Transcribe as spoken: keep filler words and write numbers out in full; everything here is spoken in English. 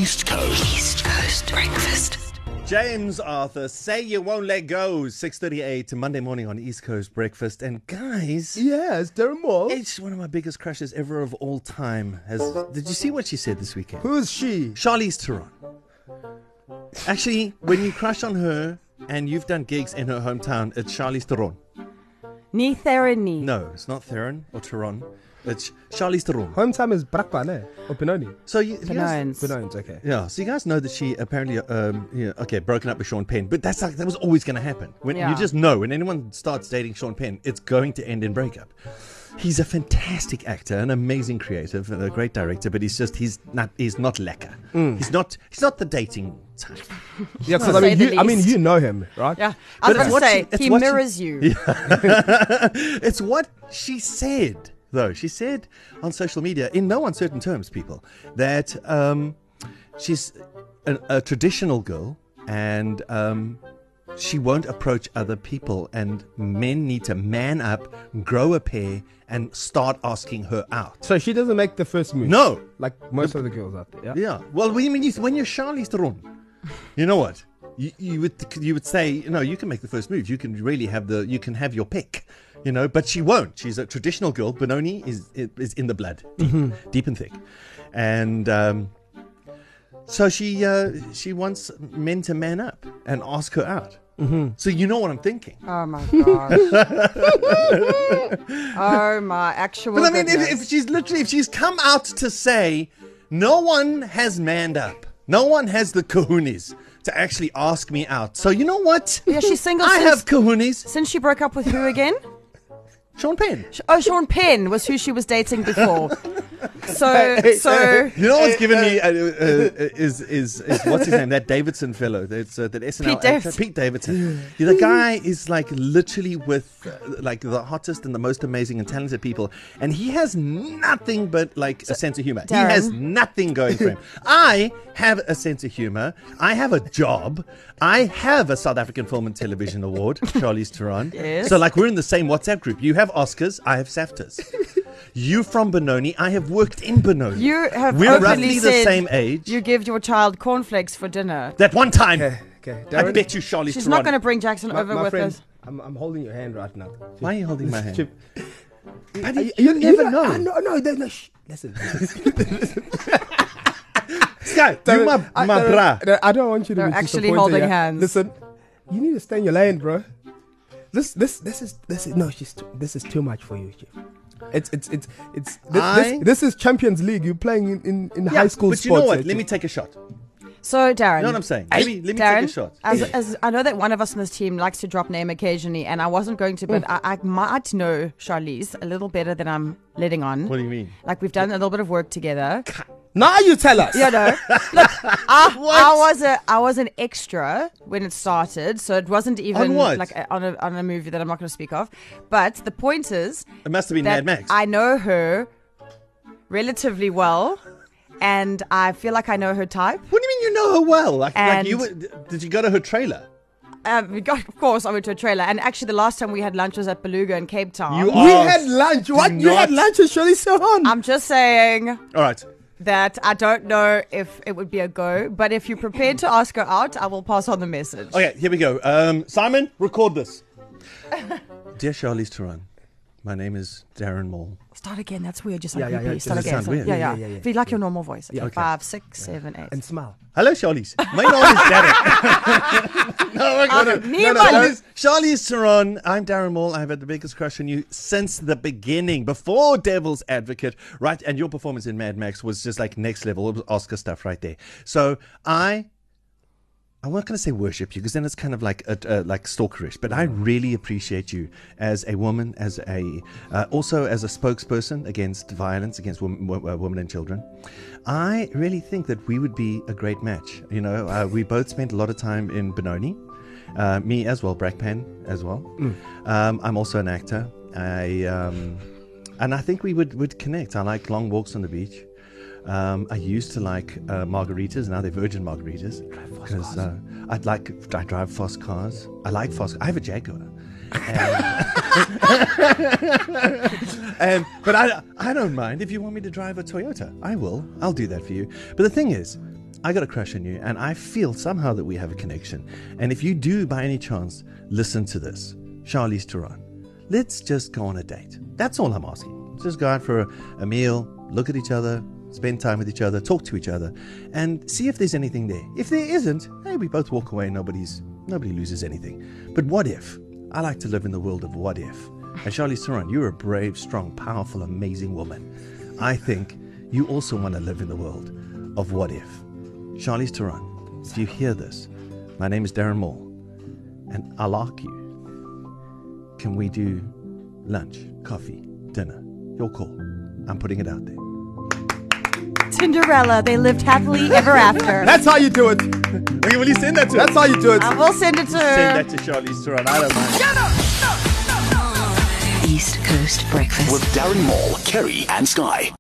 East Coast. East Coast Breakfast. James Arthur, Say You Won't Let Go, six thirty-eight, Monday morning on East Coast Breakfast. And guys, yeah, it's Darren Moore. it's one of my biggest crushes ever of all time. Has, did you see what she said this weekend? Who's she? Charlize Theron. Actually, when you crush on her and you've done gigs in her hometown, it's Charlize Theron. Ni Theron ni. No, it's not Theron or Theron. It's Charlize Theron. Hometown is Brakpan, eh? Or Benoni? So you, you guys, Benones. Benoni's, okay. yeah, so you guys know that she apparently, um, you know, okay, broken up with Sean Penn, but that's like that was always going to happen. When Yeah. you just know when anyone starts dating Sean Penn, it's going to end in breakup. He's a fantastic actor, an amazing creative, and a great director, but he's just he's not he's not lekker. He's not he's not the dating type. Yeah, because To I mean, say the you, I mean, least. you know him, right? Yeah, I was But it's going what to say, she- it's he what she- mirrors you. It's what she said, though. She said on social media, in no uncertain terms, people, that um, she's a, a traditional girl and um, she won't approach other people, and men need to man up, grow a pair, and start asking her out. So she doesn't make the first move. No. Like most of the girls out there. Yeah. Yeah. Well, when, you, when you're Charlize Theron, you know what? You, you would you would say, you know, you can make the first move. You can really have the you can have your pick, you know. But she won't. She's a traditional girl. Benoni is is in the blood, deep, Mm-hmm. deep and thick, and um, so she uh, she wants men to man up and ask her out. Mm-hmm. So you know what I'm thinking. Oh my gosh. Oh my actual But I mean, if, goodness. if she's literally if she's come out to say no one has manned up, no one has the kahunas to actually ask me out. So you know what? Yeah, she's single I since, have kahunas. since she broke up with who again? Sean Penn. Oh, Sean Penn was who she was dating before. So, so You know what's giving me uh, uh, is, is is what's his name? That Davidson fellow. That's uh, that S N L Pete actor, Davidson. Pete Davidson. Yeah, the guy is like literally with uh, like the hottest and the most amazing and talented people, and he has nothing but like a sense of humor. He Darren. has nothing going for him. I have a sense of humor. I have a job. I have a South African Film and Television Award, Charlize Theron. Yes. So like we're in the same WhatsApp group. You have Oscars. I have SAFTAs. You from Benoni. I have worked in Benoni. you have We're openly roughly the said same age. you give your child cornflakes for dinner. That one time, Okay, okay. I Darren, bet you Charlize She's Theron. not going to bring Jackson my, over my with friend, us. I'm, I'm holding your hand right now. Why are you holding my hand? Chip. But Uh, you, you never don't- know. I know, no, no, no, shh. Listen. Sky, you my, I, my no, bra. no, I don't want you to They're be actually disappointed, holding yeah? hands. Listen, you need to stay in your lane, bro. This, this, this is, this is no, she's too, this is too much for you, Chief. It's, it's, it's, it's. This, I- this, this is Champions League. You're playing in, in, in Yeah, high school but sports. you know what? eh, Let me Chief. take a shot. So, Darren. You know what I'm saying? I- Maybe let me Darren, take a shot. As, Yeah. as I know that one of us in this team likes to drop name occasionally, and I wasn't going to, but I, I might know Charlize a little better than I'm letting on. What do you mean? Like we've done a little bit of work together. Now you tell us. You know, look, I, I was a I was an extra when it started, so it wasn't even On what? like a, on a on a movie that I'm not going to speak of. But the point is It must have been that Mad Max. I know her relatively well, and I feel like I know her type. What do you mean you know her well? Like, like And- you were, did you go to her trailer? Um, we got, of course, I went to a trailer, and actually, the last time we had lunch was at Beluga in Cape Town. You We are- had lunch. What? do You had not- lunch with Shirley Theron. I'm just saying All right. that I don't know if it would be a go, but if you're prepared to ask her out, I will pass on the message. Okay, here we go. Um, Simon, record this. Dear Charlize Theron, my name is Darren Mole. Start again. That's weird. Just Yeah, like yeah, repeat. yeah, Start does it again. sound Start- weird? Yeah, Yeah, yeah. yeah, yeah, If you like your normal voice. Okay. okay. Five, six, seven, eight. And smile. Hello, Charlize. My name is Darren. no, we're gonna, Uh, no, me no, and my- Charlize, Charlize Theron. I'm Darren Mole. I've had the biggest crush on you since the beginning, before Devil's Advocate, right? And your performance in Mad Max was just like next level. It was Oscar stuff right there. So I. I'm not going to say worship you because then it's kind of like a, uh, like stalkerish, but I really appreciate you as a woman, as a uh, also as a spokesperson against violence against women, uh, women and children. I really think that we would be a great match. You know, uh, we both spent a lot of time in Benoni, uh, me as well, Brakpan as well. Mm. Um, I'm also an actor. I um, and I think we would would connect. I like long walks on the beach. Um, I used to like uh, margaritas. Now they're virgin margaritas. Because uh, I'd like I drive fast cars. I like fast. I have a Jaguar. And, and but I I don't mind if you want me to drive a Toyota. I will. I'll do that for you. But the thing is, I got a crush on you, and I feel somehow that we have a connection. And if you do, by any chance, listen to this, Charlize Theron, let's just go on a date. That's all I'm asking. Let's just go out for a, a meal, look at each other, spend time with each other, talk to each other, and see if there's anything there. If there isn't, hey, we both walk away. Nobody's nobody loses anything. But what if? I like to live in the world of what if. And Charlize Theron, you're a brave, strong, powerful, amazing woman. I think you also want to live in the world of what if. Charlize Theron, if you hear this, my name is Darren Moore, and I like you. Can we do lunch, coffee, dinner? Your call. I'm putting it out there. Cinderella, they lived happily ever after. That's how you do it. Okay, will you send that to That's how you do it. I will send it to her. Send that to Charlize Theron. I don't mind. East Coast Breakfast. With Darren Moore, Kerry, and Sky.